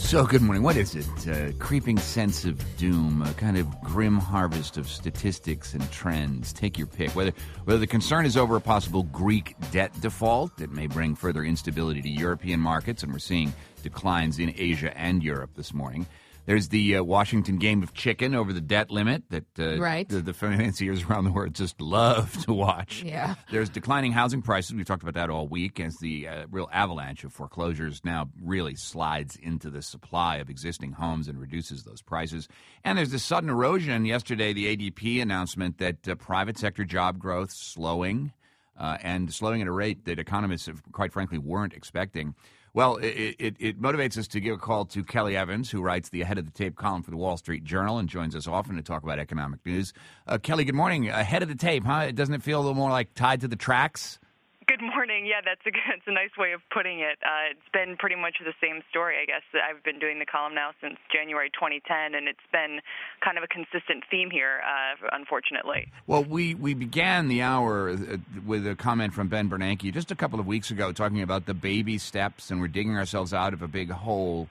So, good morning. What is it? A creeping sense of doom, a kind of grim harvest of statistics and trends. Take your pick. Whether the concern is over a possible Greek debt default that may bring further instability to European markets, and we're seeing declines in Asia and Europe this morning. There's the Washington game of chicken over the debt limit that right. the financiers around the world just love to watch. Yeah. There's declining housing prices. We've talked about that all week as the real avalanche of foreclosures now really slides into the supply of existing homes and reduces those prices. And there's this sudden erosion. Yesterday, the ADP announcement that private sector job growth slowing and slowing at a rate that economists, quite frankly, weren't expecting. Well, it motivates us to give a call to Kelly Evans, who writes the Ahead of the Tape column for the Wall Street Journal and joins us often to talk about economic news. Kelly, good morning. Ahead of the Tape, huh? Doesn't it feel a little more like tied to the tracks? Good morning. Yeah, that's a nice way of putting it. It's been pretty much the same story, I guess. I've been doing the column now since January 2010, and it's been kind of a consistent theme here, unfortunately. Well, we began the hour with a comment from Ben Bernanke just a couple of weeks ago talking about the baby steps, and we're digging ourselves out of a big hole.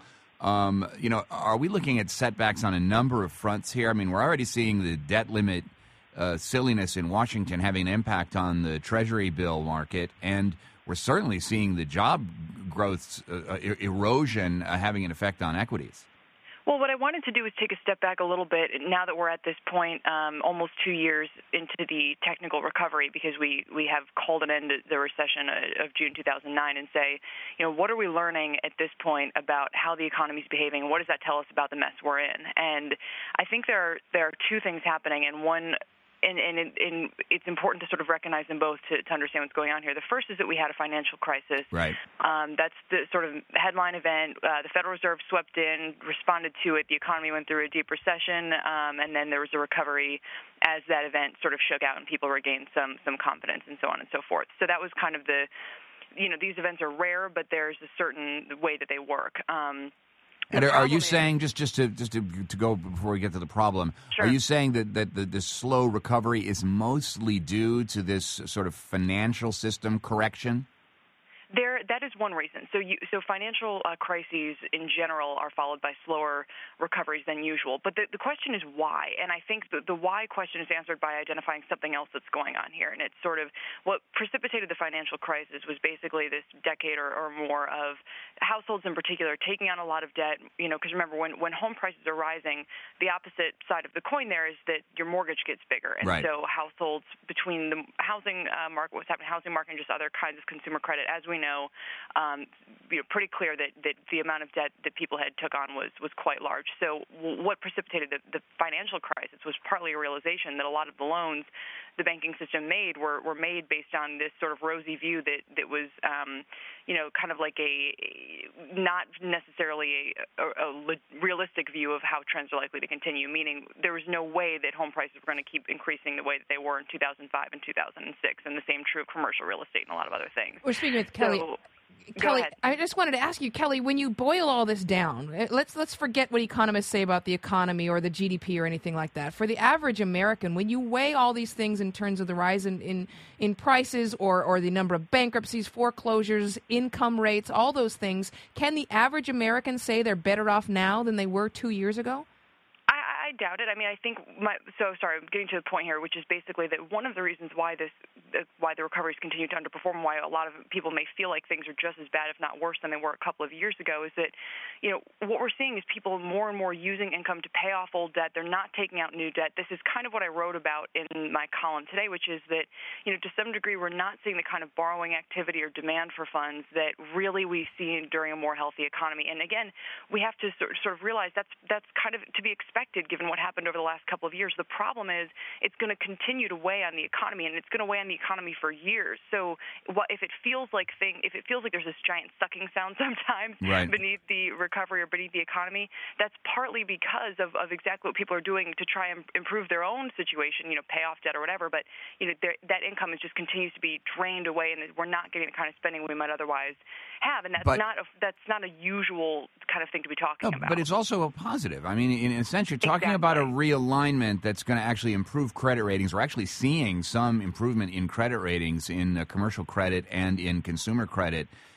Are we looking at setbacks on a number of fronts here? I mean, we're already seeing the debt limit silliness in Washington having an impact on the Treasury bill market, and we're certainly seeing the job growth erosion having an effect on equities. Well, what I wanted to do is take a step back a little bit now that we're at this point, almost 2 years into the technical recovery, because we have called an end to the recession of June 2009 and say, what are we learning at this point about how the economy is behaving, and what does that tell us about the mess we're in? And I think there are two things happening, and one. And it's important to sort of recognize them both to understand what's going on here. The first is that we had a financial crisis. Right. That's the sort of headline event. The Federal Reserve swept in, responded to it. The economy went through a deep recession, and then there was a recovery as that event sort of shook out and people regained some confidence and so on and so forth. So that was kind of these events are rare, but there's a certain way that they work. And are you saying, just to go before we get to the problem, Sure. Are you saying that the slow recovery is mostly due to this sort of financial system correction? That is one reason. So financial crises in general are followed by slower recoveries than usual. But the question is why, and I think the why question is answered by identifying something else that's going on here. And it's sort of what precipitated the financial crisis was basically this decade or more of households in particular taking on a lot of debt. Because remember, when home prices are rising, the opposite side of the coin there is that your mortgage gets bigger. And right. So households, between the housing market, what's happening in the housing market, and just other kinds of consumer credit, as we know, pretty clear that the amount of debt that people had took on was quite large. So what precipitated the financial crisis was partly a realization that a lot of the loans the banking system made were made based on this sort of rosy view that was, kind of like a not necessarily a realistic view of how trends are likely to continue, meaning there was no way that home prices were going to keep increasing the way that they were in 2005 and 2006, and the same true of commercial real estate and a lot of other things. We're speaking with Kelly. Kelly, I just wanted to ask you, Kelly, when you boil all this down, let's forget what economists say about the economy or the GDP or anything like that. For the average American, when you weigh all these things in terms of the rise in prices or the number of bankruptcies, foreclosures, income rates, all those things, can the average American say they're better off now than they were 2 years ago? I doubt it. I mean, I think I'm getting to the point here, which is basically that one of the reasons why the recoveries continue to underperform, why a lot of people may feel like things are just as bad, if not worse, than they were a couple of years ago, is that, what we're seeing is people more and more using income to pay off old debt. They're not taking out new debt. This is kind of what I wrote about in my column today, which is that, to some degree, we're not seeing the kind of borrowing activity or demand for funds that really we see during a more healthy economy. And again, we have to sort of realize that's kind of to be expected given what happened over the last couple of years. The problem is it's going to continue to weigh on the economy, and it's going to weigh on the economy for years. So if it feels like there's this giant sucking sound sometimes right. beneath the recovery or beneath the economy, that's partly because of exactly what people are doing to try and improve their own situation, pay off debt or whatever. But that income just continues to be drained away, and we're not getting the kind of spending we might otherwise have. And that's not a usual kind of thing to be talking about. But it's also a positive. I mean, in a sense, you're talking about a realignment that's going to actually improve credit ratings. We're actually seeing some improvement in credit ratings in commercial credit and in consumer credit.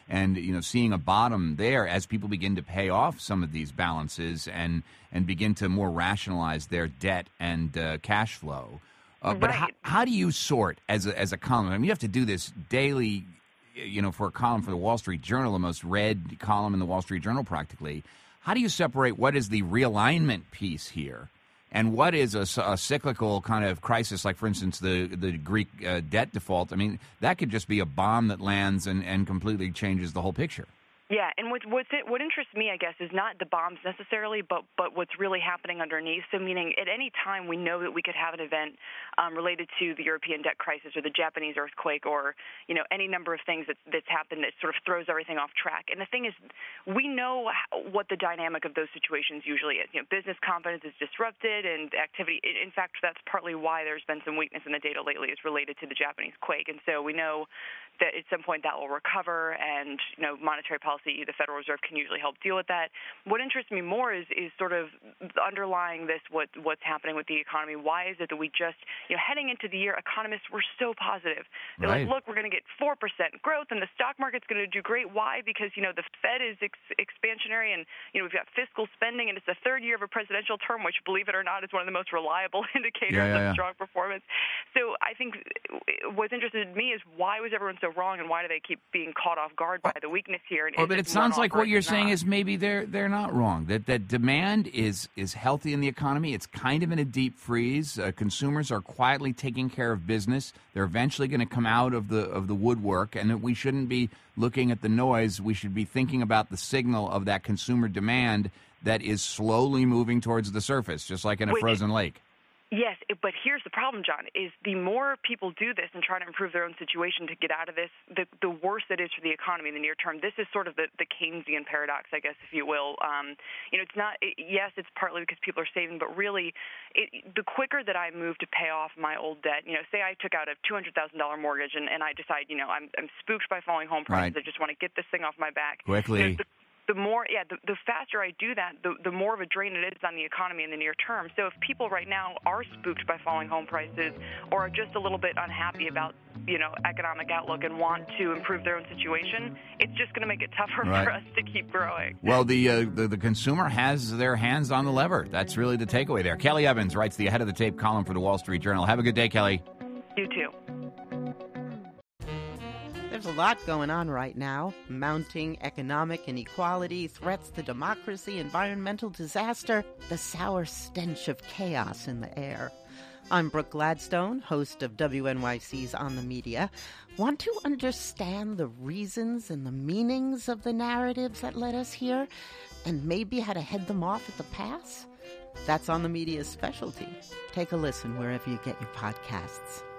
and seeing a bottom there as people begin to pay off some of these balances and begin to more rationalize their debt and cash flow. But how do you sort as a column? I mean, you have to do this daily, for a column for the Wall Street Journal, the most read column in the Wall Street Journal practically. How do you separate what is the realignment piece here and what is a cyclical kind of crisis, like, for instance, the Greek debt default? I mean, that could just be a bomb that lands and completely changes the whole picture. Yeah, and what interests me, I guess, is not the bombs necessarily, but what's really happening underneath. So meaning at any time we know that we could have an event related to the European debt crisis or the Japanese earthquake or, any number of things that's happened that sort of throws everything off track. And the thing is, we know what the dynamic of those situations usually is. Business confidence is disrupted and activity. In fact, that's partly why there's been some weakness in the data lately is related to the Japanese quake. And so we know that at some point that will recover and, monetary policy, the Federal Reserve can usually help deal with that. What interests me more is sort of underlying this, what's happening with the economy. Why is it that we just, heading into the year, economists were so positive. They're like, look, we're going to get 4% growth and the stock market's going to do great. Why? Because, the Fed is expansionary and, we've got fiscal spending and it's the third year of a presidential term, which, believe it or not, is one of the most reliable indicators of strong performance. So I think what's interested in me is why was everyone so wrong and why do they keep being caught off guard by the weakness here? And but it sounds like what you're saying is maybe they're not wrong. That demand is healthy in the economy. It's kind of in a deep freeze. Consumers are quietly taking care of business. They're eventually going to come out of the woodwork, and that we shouldn't be looking at the noise. We should be thinking about the signal of that consumer demand that is slowly moving towards the surface, just like in a frozen lake. Yes, but here's the problem, John, is the more people do this and try to improve their own situation to get out of this, the worse it is for the economy in the near term. This is sort of the Keynesian paradox, I guess, if you will. It's not, yes, it's partly because people are saving, but really the quicker that I move to pay off my old debt, say I took out a $200,000 mortgage and I decide, I'm spooked by falling home prices. Right. I just want to get this thing off my back. Quickly. The faster I do that, the more of a drain it is on the economy in the near term. So if people right now are spooked by falling home prices or are just a little bit unhappy about, economic outlook and want to improve their own situation, it's just going to make it tougher for us to keep growing. Well, the consumer has their hands on the lever. That's really the takeaway there. Kelly Evans writes the Ahead of the Tape column for the Wall Street Journal. Have a good day, Kelly. You too. There's a lot going on right now. Mounting economic inequality, threats to democracy, environmental disaster, the sour stench of chaos in the air. I'm Brooke Gladstone, host of WNYC's On the Media. Want to understand the reasons and the meanings of the narratives that led us here, and maybe how to head them off at the pass? That's On the Media's specialty. Take a listen wherever you get your podcasts.